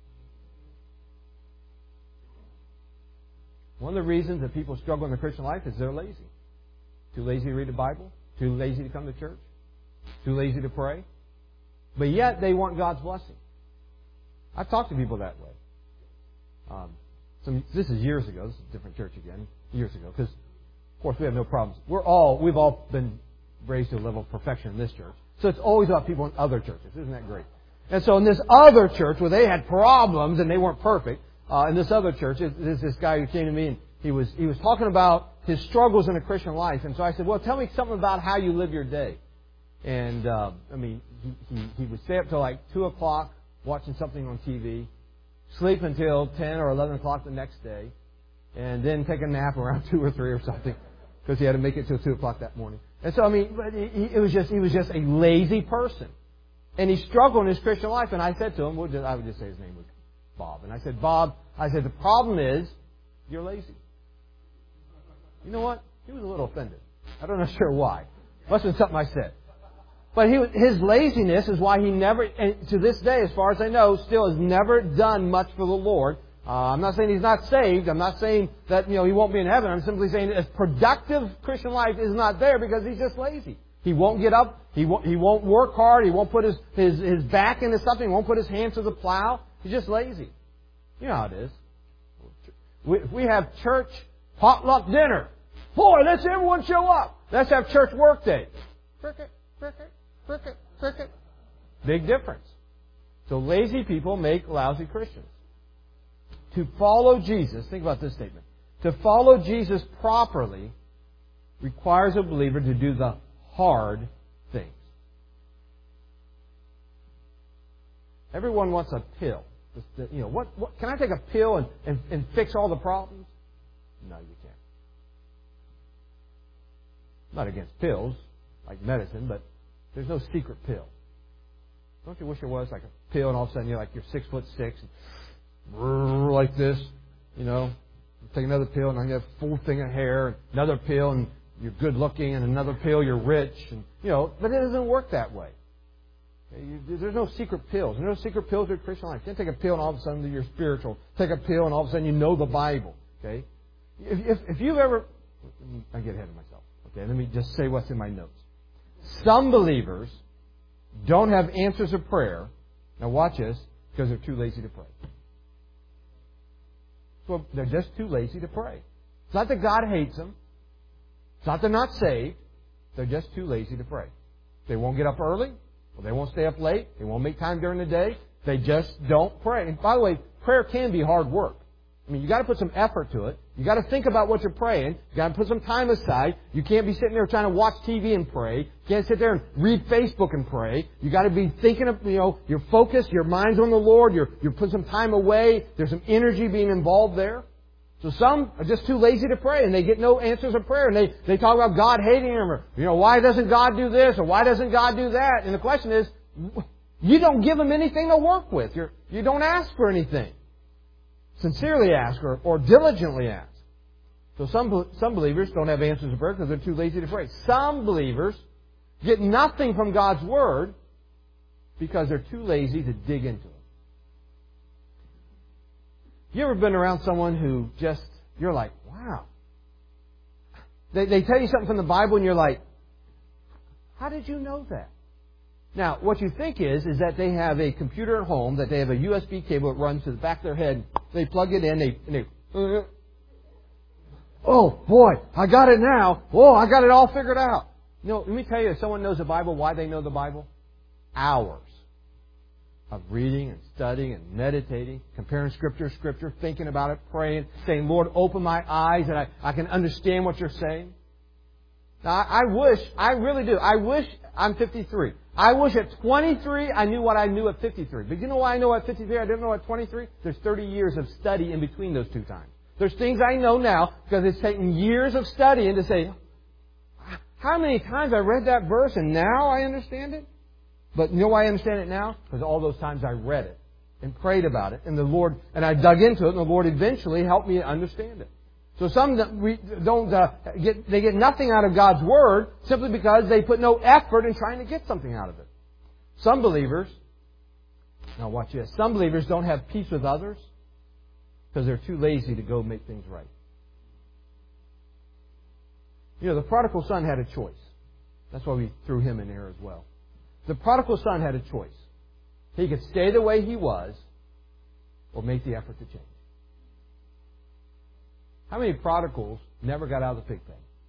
One of the reasons that people struggle in the Christian life is they're lazy. Too lazy to read the Bible. Too lazy to come to church. Too lazy to pray. But yet they want God's blessing. I've talked to people that way. Um, some, this is years ago. This is a different church again. Years ago. Because, of course, we have no problems. We're all, we've all been raised to a level of perfection in this church. So it's always about people in other churches. Isn't that great? And so in this other church where they had problems and they weren't perfect, uh, in this other church, there's this guy who came to me and he was, he was talking about his struggles in a Christian life. And so I said, well, tell me something about how you live your day. And, uh, I mean, he, he, he would stay up till like two o'clock watching something on T V, sleep until ten or eleven o'clock the next day, and then take a nap around two or three or something because he had to make it till two o'clock that morning. And so, I mean, he, it was just, he was just a lazy person. And he struggled in his Christian life. And I said to him, we'll just, I would just say his name was Bob. And I said, Bob, I said, the problem is you're lazy. You know what? He was a little offended. I don't know sure why. Must have been something I said. But he, his laziness is why he never, and to this day, as far as I know, still has never done much for the Lord. Uh, I'm not saying he's not saved. I'm not saying that, you know, he won't be in heaven. I'm simply saying his productive Christian life is not there because he's just lazy. He won't get up. He won't, he won't work hard. He won't put his, his, his back into something. He won't put his hands to the plow. He's just lazy. You know how it is. We, if we have church potluck dinner, boy, let's everyone show up. Let's have church work day. Cricket, cricket, cricket, cricket. Big difference. So lazy people make lousy Christians. To follow Jesus, think about this statement. To follow Jesus properly requires a believer to do the hard things. Everyone wants a pill. You know, what, what can I take a pill and, and, and fix all the problems? No, you can't. I'm not against pills, like medicine, but there's no secret pill. Don't you wish there was like a pill and all of a sudden you're like you're six foot six and like this, you know, take another pill and now you have a full thing of hair, and another pill and you're good looking, and another pill you're rich, and you know, but it doesn't work that way. Okay? You, there's no secret pills. There's no secret pills to your Christian life. You can't take a pill and all of a sudden you're spiritual. Take a pill and all of a sudden you know the Bible. Okay, if if, if you've ever, I get ahead of myself. Okay, let me just say what's in my notes. Some believers don't have answers of prayer. Now watch this, because they're too lazy to pray. So they're just too lazy to pray. It's not that God hates them. It's not they're not saved. They're just too lazy to pray. They won't get up early. Or they won't stay up late. They won't make time during the day. They just don't pray. And by the way, prayer can be hard work. I mean, you got to put some effort to it. You got to think about what you're praying. You got to put some time aside. You can't be sitting there trying to watch T V and pray. You can't sit there and read Facebook and pray. You got to be thinking of, you know, your focus, your mind's on the Lord. You're, you put some time away. There's some energy being involved there. So some are just too lazy to pray, and they get no answers of prayer, and they, they talk about God hating them, or, you know, why doesn't God do this, or why doesn't God do that? And the question is, you don't give them anything to work with. You're, you don't ask for anything. Sincerely ask or, or diligently ask. So some some believers don't have answers to prayer because they're too lazy to pray. Some believers get nothing from God's Word because they're too lazy to dig into it. You ever been around someone who just, you're like, wow. They, they tell you something from the Bible and you're like, how did you know that? Now, what you think is, is that they have a computer at home, that they have a U S B cable that runs to the back of their head. They plug it in, they, and they, uh, oh boy, I got it now. Oh, I got it all figured out. You know, let me tell you, if someone knows the Bible, why they know the Bible? Hours of reading and studying and meditating, comparing Scripture to Scripture, thinking about it, praying, saying, Lord, open my eyes and I, I can understand what you're saying. Now, I, I wish, I really do, I wish I'm fifty-three. I wish at twenty-three I knew what I knew at fifty-three. But you know why I know at fifty-three I didn't know at twenty-three? There's thirty years of study in between those two times. There's things I know now because it's taken years of studying to say, how many times I read that verse and now I understand it? But you know why I understand it now? Because all those times I read it and prayed about it, and the Lord, and I dug into it, and the Lord eventually helped me understand it. So some don't uh, get, they get nothing out of God's Word simply because they put no effort in trying to get something out of it. Some believers, now watch this, some believers don't have peace with others because they're too lazy to go make things right. You know, the prodigal son had a choice. That's why we threw him in there as well. The prodigal son had a choice. He could stay the way he was or make the effort to change. How many prodigals never got out of the pig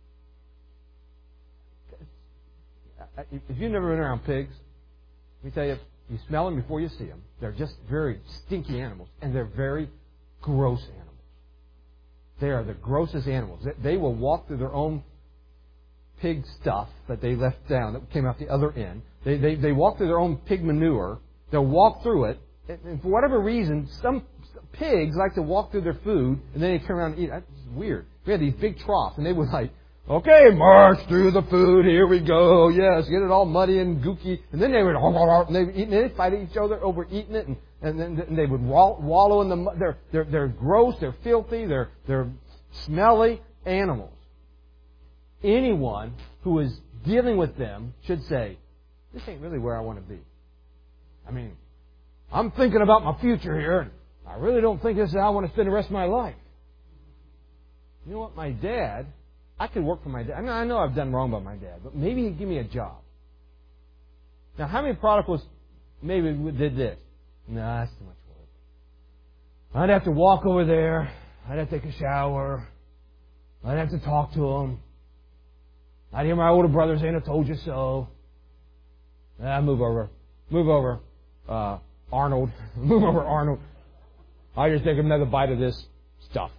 pen? If you've never been around pigs, let me tell you, you smell them before you see them. They're just very stinky animals, and they're very gross animals. They are the grossest animals. They will walk through their own pig stuff that they left down, that came out the other end. They, they, they walk through their own pig manure. They'll walk through it, and for whatever reason, some pigs like to walk through their food, and then they turn around and eat. That's weird. We had these big troughs, and they would like, okay, march through the food, here we go, yes, get it all muddy and gooky, and then they would, and they would eat, and they'd fight each other over eating it, and, and then and they would wallow in the mud. They're, they're, they're gross, they're filthy, they're, they're smelly animals. Anyone who is dealing with them should say, this ain't really where I want to be. I mean, I'm thinking about my future here, and I really don't think this is how I want to spend the rest of my life. You know what? My dad, I could work for my dad. I mean, I know I've done wrong by my dad, but maybe he'd give me a job. Now, how many prodigals maybe did this? No, that's too much work. I'd have to walk over there. I'd have to take a shower. I'd have to talk to him. I'd hear my older brother saying, I told you so. Ah, move over. Move over. Uh, Arnold. Move over, Arnold. I just take another bite of this stuff.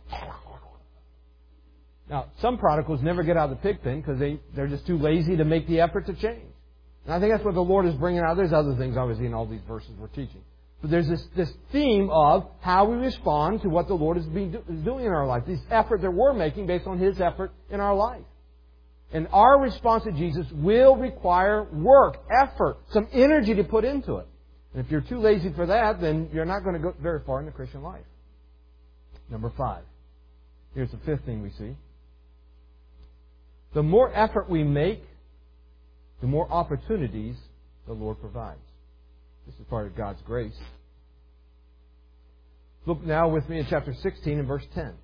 Now, some prodigals never get out of the pig pen because they, they're just too lazy to make the effort to change. And I think that's what the Lord is bringing out. There's other things, obviously, in all these verses we're teaching. But there's this, this theme of how we respond to what the Lord is, being, is doing in our life. This effort that we're making based on His effort in our life. And our response to Jesus will require work, effort, some energy to put into it. And if you're too lazy for that, then you're not going to go very far in the Christian life. Number five. Here's the fifth thing we see. The more effort we make, the more opportunities the Lord provides. This is part of God's grace. Look now with me in chapter sixteen and verse ten.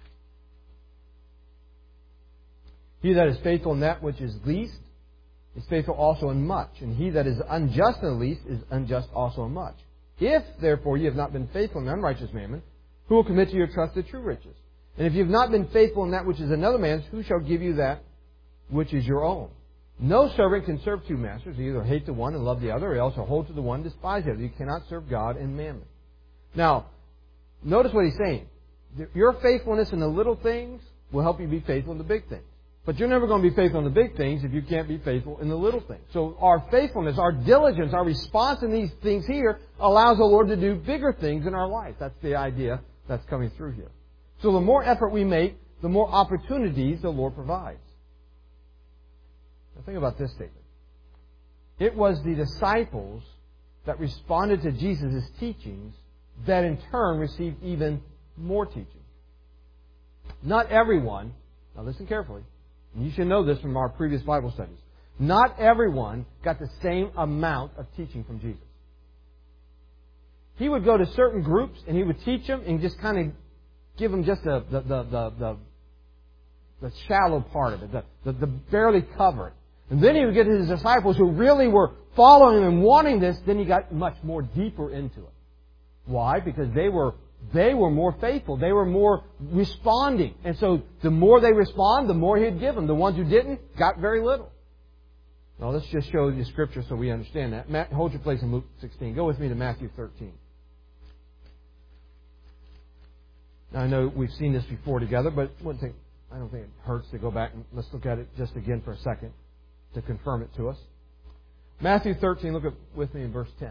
He that is faithful in that which is least is faithful also in much, and he that is unjust in the least is unjust also in much. If, therefore, you have not been faithful in the unrighteous mammon, who will commit to your trust the true riches? And if you have not been faithful in that which is another man's, who shall give you that which is your own? No servant can serve two masters. You either hate the one and love the other, or else hold to the one and despise the other. You cannot serve God and mammon. Now, notice what he's saying. Your faithfulness in the little things will help you be faithful in the big things. But you're never going to be faithful in the big things if you can't be faithful in the little things. So our faithfulness, our diligence, our response in these things here allows the Lord to do bigger things in our life. That's the idea that's coming through here. So the more effort we make, the more opportunities the Lord provides. Now think about this statement. It was the disciples that responded to Jesus' teachings that in turn received even more teaching. Not everyone, now listen carefully, and you should know this from our previous Bible studies. Not everyone got the same amount of teaching from Jesus. He would go to certain groups and He would teach them and just kind of give them just the, the, the, the, the, the shallow part of it, the, the, the barely cover it. And then He would get to His disciples who really were following Him and wanting this, then He got much more deeper into it. Why? Because they were They were more faithful. They were more responding. And so the more they respond, the more He'd give them. The ones who didn't got very little. Now let's just show you Scripture so we understand that. Matt, hold your place in Luke sixteen. Go with me to Matthew thirteen. Now I know we've seen this before together, but one thing, I don't think it hurts to go back and let's look at it just again for a second to confirm it to us. Matthew thirteen, look at, with me in verse ten.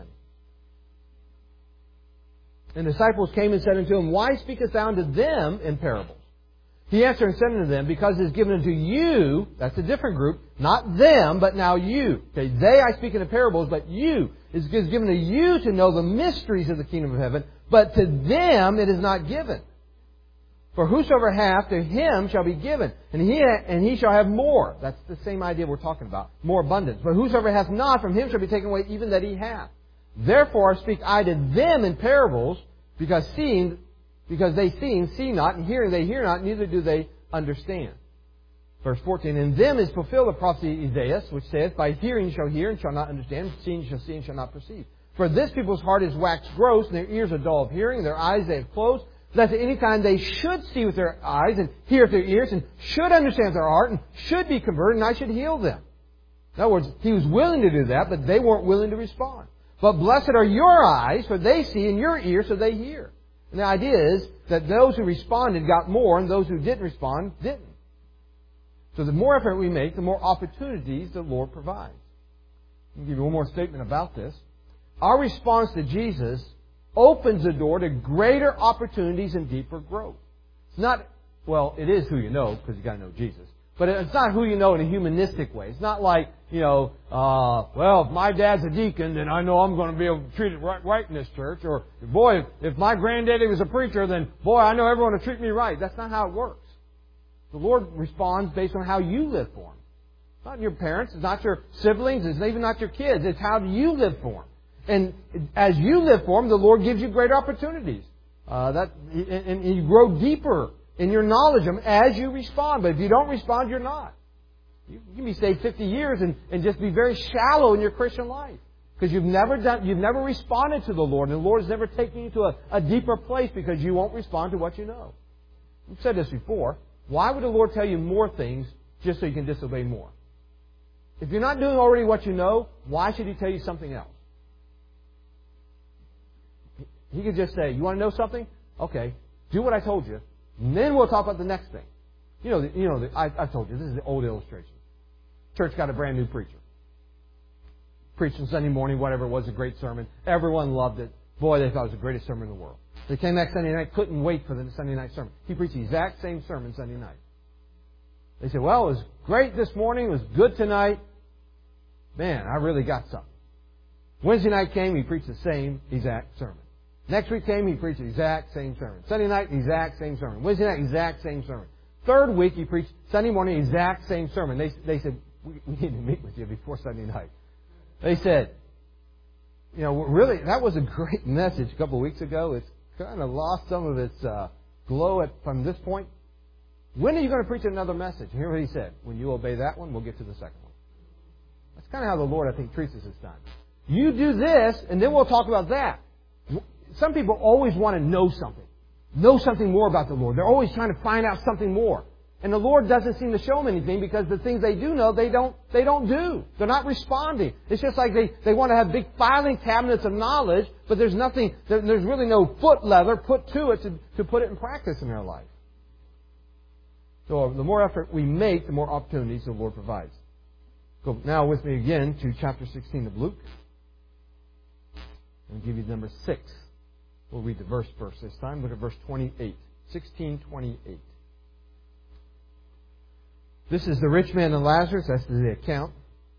And the disciples came and said unto Him, Why speakest thou unto them in parables? He answered and said unto them, Because it is given unto you, that's a different group, not them, but now you. Okay, they I speak in the parables, but you. It is given to you to know the mysteries of the kingdom of heaven, but to them it is not given. For whosoever hath, to him shall be given, and he and he shall have more. That's the same idea we're talking about, more abundance. But whosoever hath not, from him shall be taken away even that he hath. Therefore speak I to them in parables, because seeing, because they seeing, see not, and hearing they hear not, neither do they understand. Verse fourteen, In them is fulfilled the prophecy of Isaiah, which saith, By hearing you shall hear, and shall not understand, seeing you shall see, and shall not perceive. For this people's heart is waxed gross, and their ears are dull of hearing, and their eyes they have closed, lest at any time they should see with their eyes, and hear with their ears, and should understand with their heart, and should be converted, and I should heal them. In other words, He was willing to do that, but they weren't willing to respond. But blessed are your eyes, for they see, and your ears, so they hear. And the idea is that those who responded got more, and those who didn't respond didn't. So the more effort we make, the more opportunities the Lord provides. I'll give you one more statement about this. Our response to Jesus opens the door to greater opportunities and deeper growth. It's not, well, it is who you know, because you've got to know Jesus. But it's not who you know in a humanistic way. It's not like, you know, uh, well, if my dad's a deacon, then I know I'm going to be able to treat it right, right in this church. Or, boy, if my granddaddy was a preacher, then, boy, I know everyone will treat me right. That's not how it works. The Lord responds based on how you live for Him. not your parents. It's not your siblings. It's even not your kids. It's how do you live for Him. And as you live for Him, the Lord gives you greater opportunities. Uh, that and, and you grow deeper in your knowledge of Him as you respond. But if you don't respond, you're not. You can be saved fifty years and, and just be very shallow in your Christian life. Because you've never done, you've never responded to the Lord. And the Lord has never taken you to a, a deeper place because you won't respond to what you know. We've said this before. Why would the Lord tell you more things just so you can disobey more? If you're not doing already what you know, why should He tell you something else? He could just say, you want to know something? Okay, do what I told you, and then we'll talk about the next thing. You know, you know. I, I've told you, this is the old illustration. Church got a brand new preacher. Preached on Sunday morning, whatever it was, a great sermon. Everyone loved it. Boy, they thought it was the greatest sermon in the world. They came next Sunday night, couldn't wait for the Sunday night sermon. He preached the exact same sermon Sunday night. They said, well, it was great this morning, it was good tonight. Man, I really got something. Wednesday night came, he preached the same exact sermon. Next week came, he preached the exact same sermon. Sunday night, the exact same sermon. Wednesday night, exact same sermon. Third week, he preached Sunday morning, exact same sermon. They, they said, we, we need to meet with you before Sunday night. They said, you know, really, that was a great message a couple of weeks ago. It's kind of lost some of its uh, glow at, from this point. When are you going to preach another message? And here's what he said. When you obey that one, we'll get to the second one. That's kind of how the Lord, I think, treats us this time. You do this, and then we'll talk about that. Some people always want to know something. Know something more about the Lord. They're always trying to find out something more. And the Lord doesn't seem to show them anything because the things they do know, they don't they don't do. They're not responding. It's just like they, they want to have big filing cabinets of knowledge, but there's nothing, there, there's really no foot leather put to it to, to put it in practice in their life. So the more effort we make, the more opportunities the Lord provides. Go now with me again to chapter sixteen of Luke. I'll give you number six. We'll read the verse first this time. Look at verse twenty-eight. sixteen twenty-eight. This is the rich man and Lazarus. That's the account.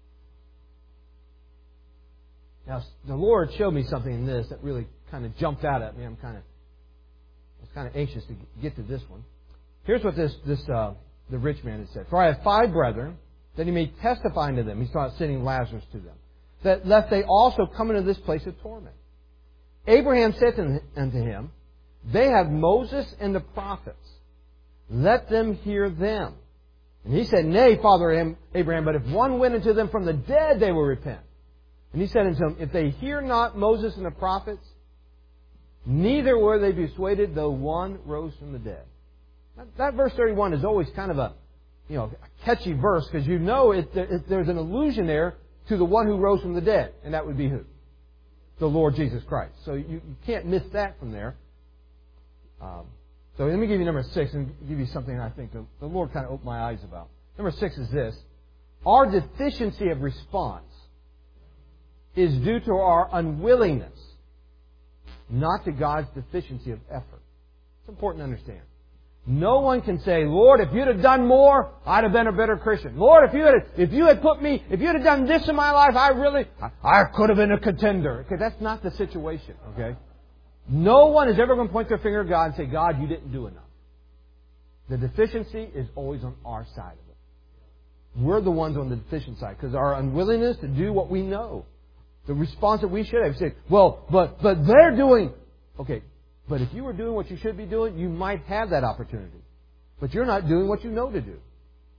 Now, the Lord showed me something in this that really kind of jumped out at me. I'm kind of, I was kind of anxious to get to this one. Here's what this, this uh, the rich man had said. For I have five brethren, that he may testify unto them. He's not sending Lazarus to them. That lest they also come into this place of torment. Abraham said unto him, they have Moses and the prophets. Let them hear them. And he said, Nay, Father Abraham, but if one went unto them from the dead, they will repent. And he said unto him, If they hear not Moses and the prophets, neither will they be persuaded, though one rose from the dead. That, that verse thirty-one is always kind of a, you know, a catchy verse, because you know it, it, there's an allusion there to the one who rose from the dead. And that would be who? The Lord Jesus Christ. So you, you can't miss that from there. Um, so let me give you number six and give you something I think the, the Lord kind of opened my eyes about. Number six is this. Our deficiency of response is due to our unwillingness, not to God's deficiency of effort. It's important to understand. No one can say, Lord, if you'd have done more, I'd have been a better Christian. Lord, if you had, if you had put me, if you'd have done this in my life, I really, I, I could have been a contender. Okay, that's not the situation, okay? No one is ever going to point their finger at God and say, God, you didn't do enough. The deficiency is always on our side of it. We're the ones on the deficient side because our unwillingness to do what we know. The response that we should have said, well, but, but they're doing, okay, but if you were doing what you should be doing, you might have that opportunity. But you're not doing what you know to do.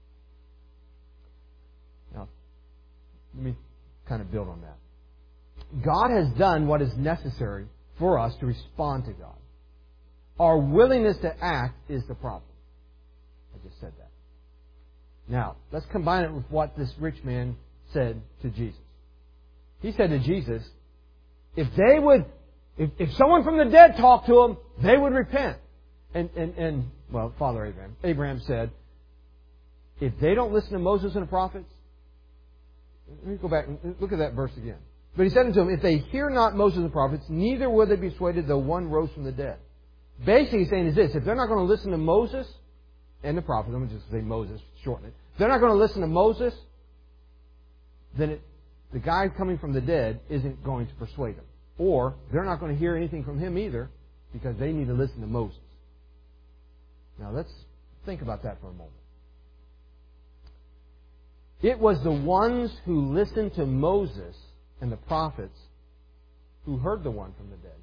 Now, let me kind of build on that. God has done what is necessary for us to respond to God. Our willingness to act is the problem. I just said that. Now, let's combine it with what this rich man said to Jesus. He said to Jesus, if they would, if, if someone from the dead talked to them, they would repent. And, and, and, well, Father Abraham, Abraham said, if they don't listen to Moses and the prophets, let me go back and look at that verse again. But he said unto them, if they hear not Moses and the prophets, neither will they be persuaded, though one rose from the dead. Basically, he's saying is this, if they're not going to listen to Moses and the prophets, I'm going to just say Moses, shorten it. If they're not going to listen to Moses, then it, the guy coming from the dead isn't going to persuade them. Or they're not going to hear anything from him either because they need to listen to Moses. Now let's think about that for a moment. It was the ones who listened to Moses and the prophets who heard the one from the dead.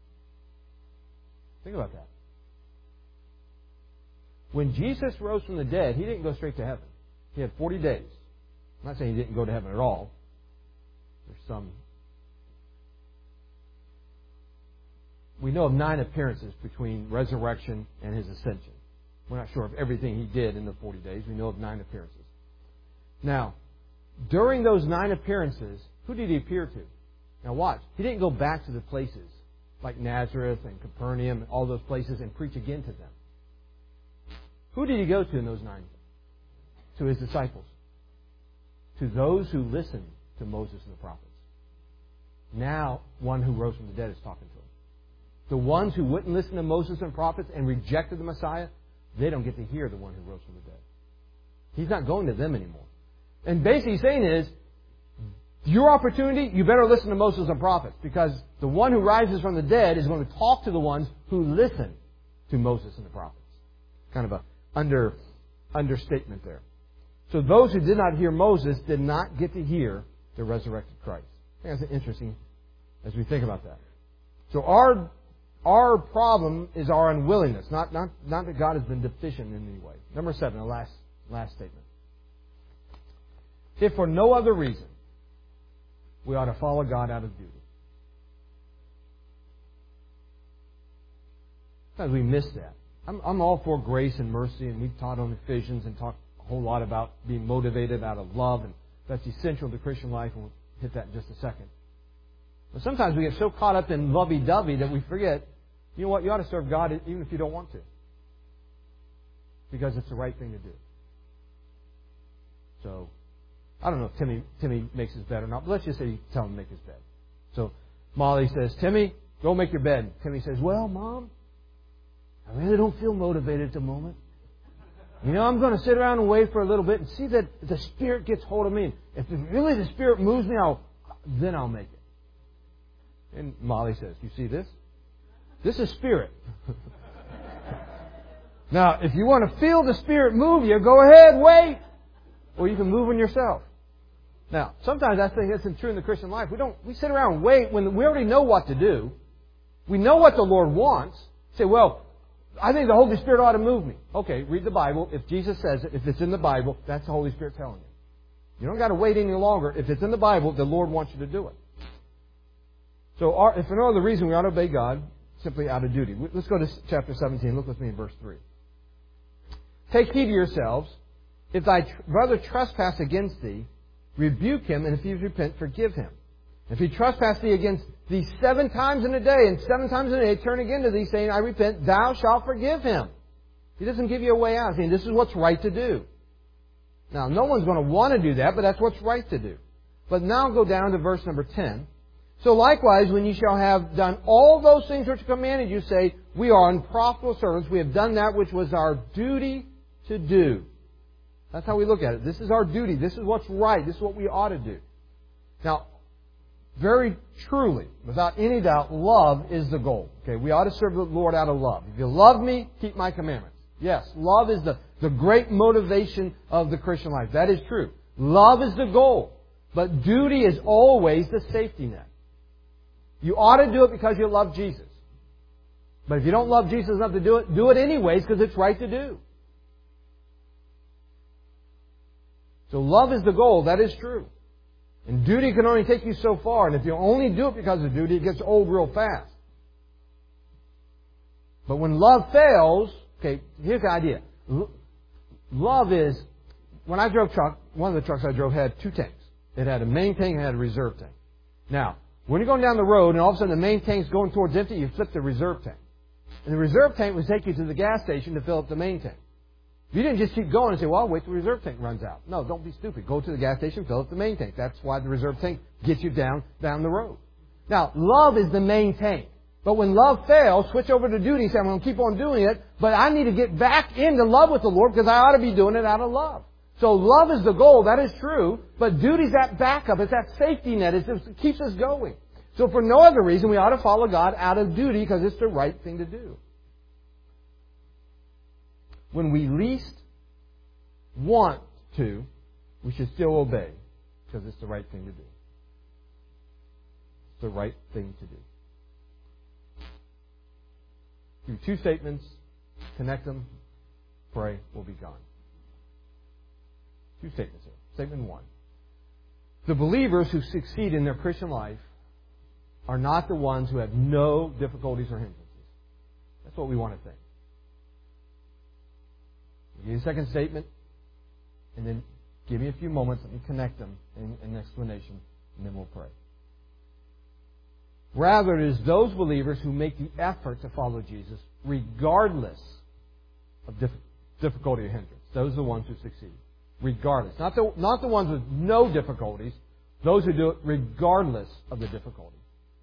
Think about that. When Jesus rose from the dead, He didn't go straight to heaven. He had forty days. I'm not saying He didn't go to heaven at all. There's some... We know of nine appearances between resurrection and His ascension. We're not sure of everything He did in the forty days. We know of nine appearances. Now, during those nine appearances, who did He appear to? Now watch. He didn't go back to the places like Nazareth and Capernaum, all those places, and preach again to them. Who did He go to in those nine? To His disciples. To those who listened to Moses and the prophets. Now, one who rose from the dead is talking to them. The ones who wouldn't listen to Moses and prophets and rejected the Messiah, they don't get to hear the one who rose from the dead. He's not going to them anymore. And basically he's saying is, your opportunity, you better listen to Moses and prophets, because the one who rises from the dead is going to talk to the ones who listen to Moses and the prophets. Kind of a under understatement there. So those who did not hear Moses did not get to hear the resurrected Christ. I think that's interesting as we think about that. So our our problem is our unwillingness, not not not that God has been deficient in any way. Number seven, the last last statement. If for no other reason, we ought to follow God out of duty. Sometimes we miss that. I'm, I'm all for grace and mercy, and we've taught on Ephesians and talked a whole lot about being motivated out of love, and that's essential to Christian life, and we'll hit that in just a second. But sometimes we get so caught up in lovey-dovey that we forget, you know what, you ought to serve God even if you don't want to. Because it's the right thing to do. So, I don't know if Timmy Timmy makes his bed or not, but let's just say you tell him to make his bed. So, Molly says, Timmy, go make your bed. Timmy says, well, Mom, I really don't feel motivated at the moment. You know, I'm going to sit around and wait for a little bit and see that the Spirit gets hold of me. If really the Spirit moves me, I'll, then I'll make it. And Molly says, you see this? This is Spirit. Now, if you want to feel the Spirit move you, go ahead, wait. Or you can move on yourself. Now, sometimes I think that's true in the Christian life. We don't. We sit around and wait when we already know what to do. We know what the Lord wants. Say, well, I think the Holy Spirit ought to move me. Okay, read the Bible. If Jesus says it, if it's in the Bible, that's the Holy Spirit telling you. You don't got to wait any longer. If it's in the Bible, the Lord wants you to do it. So, our, if for no other reason, we ought to obey God simply out of duty. Let's go to chapter seventeen. Look with me in verse three. Take heed to yourselves. If thy brother trespass against thee, rebuke him, and if he repent, forgive him. If he trespass thee against thee seven times in a day, and seven times in a day turn again to thee, saying, I repent, thou shalt forgive him. He doesn't give you a way out. He's saying, this is what's right to do. Now, no one's going to want to do that, but that's what's right to do. But now go down to verse number ten. So likewise, when ye shall have done all those things which are commanded you, say, we are unprofitable servants. We have done that which was our duty to do. That's how we look at it. This is our duty. This is what's right. This is what we ought to do. Now, very truly, without any doubt, love is the goal. Okay, we ought to serve the Lord out of love. If you love me, keep my commandments. Yes, love is the, the great motivation of the Christian life. That is true. Love is the goal. But duty is always the safety net. You ought to do it because you love Jesus. But if you don't love Jesus enough to do it, do it anyways because it's right to do. So love is the goal. That is true. And duty can only take you so far. And if you only do it because of duty, it gets old real fast. But when love fails, okay, here's the idea. Love is, when I drove truck, one of the trucks I drove had two tanks. It had a main tank and it had a reserve tank. Now, when you're going down the road and all of a sudden the main tank's going towards empty, you flip the reserve tank. And the reserve tank would take you to the gas station to fill up the main tank. You didn't just keep going and say, well, I'll wait till the reserve tank runs out. No, don't be stupid. Go to the gas station, fill up the main tank. That's why the reserve tank gets you down, down the road. Now, love is the main tank. But when love fails, switch over to duty and say, I'm going to keep on doing it, but I need to get back into love with the Lord because I ought to be doing it out of love. So love is the goal, that is true, but duty's that backup, it's that safety net, it's, it keeps us going. So for no other reason, we ought to follow God out of duty because it's the right thing to do. When we least want to, we should still obey because it's the right thing to do. It's the right thing to do. Do two statements, connect them, pray, we'll be gone. Two statements here. Statement one. The believers who succeed in their Christian life are not the ones who have no difficulties or hindrances. That's what we want to think. I'll give you a second statement, and then give me a few moments, let me connect them in, in an explanation, and then we'll pray. Rather, it is those believers who make the effort to follow Jesus regardless of dif- difficulty or hindrance. Those are the ones who succeed. Regardless. Not the, not the ones with no difficulties. Those who do it regardless of the difficulty.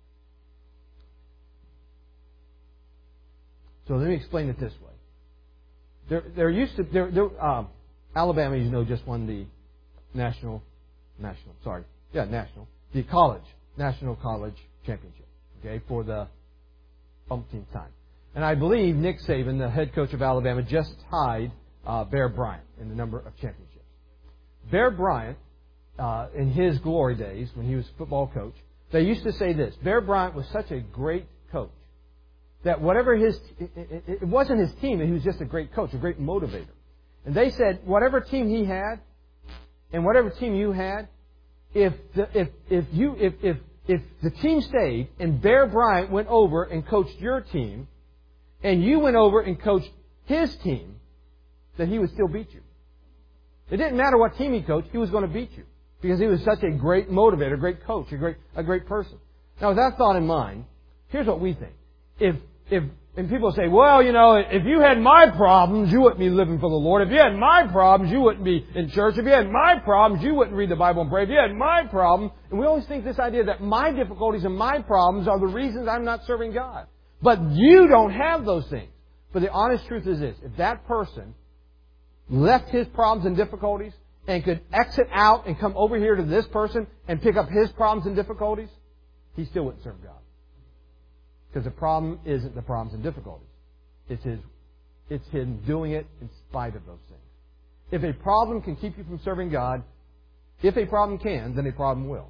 So let me explain it this way. There, there used to, there, there, um, Alabama, you know, just won the national, national, sorry, yeah, national, the college, national college championship, okay, for the umpteenth time. And I believe Nick Saban, the head coach of Alabama, just tied uh, Bear Bryant in the number of championships. Bear Bryant, uh, in his glory days, when he was football coach, they used to say this: Bear Bryant was such a great coach that whatever his, it, it wasn't his team, he was just a great coach, a great motivator. And they said, whatever team he had, and whatever team you had, if the, if if you if if if the team stayed and Bear Bryant went over and coached your team, and you went over and coached his team, that he would still beat you. It didn't matter what team he coached, he was going to beat you. Because he was such a great motivator, a great coach, a great a great person. Now, with that thought in mind, here's what we think. If if and people say, well, you know, if you had my problems, you wouldn't be living for the Lord. If you had my problems, you wouldn't be in church. If you had my problems, you wouldn't read the Bible and pray. If you had my problem, and we always think this idea that my difficulties and my problems are the reasons I'm not serving God. But you don't have those things. But the honest truth is this: if that person left his problems and difficulties and could exit out and come over here to this person and pick up his problems and difficulties, he still wouldn't serve God. Because the problem isn't the problems and difficulties. It's his, it's him doing it in spite of those things. If a problem can keep you from serving God, if a problem can, then a problem will.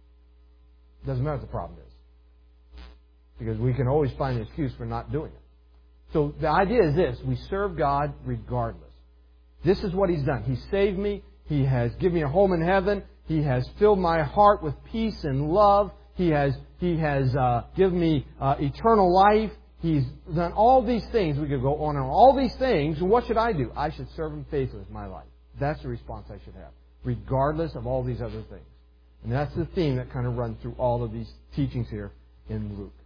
It doesn't matter what the problem is. Because we can always find an excuse for not doing it. So the idea is this: we serve God regardless. This is what He's done. He saved me. He has given me a home in heaven. He has filled my heart with peace and love. He has He has uh, given me uh, eternal life. He's done all these things. We could go on and on. All these things. And what should I do? I should serve Him faithfully with my life. That's the response I should have, regardless of all these other things. And that's the theme that kind of runs through all of these teachings here in Luke.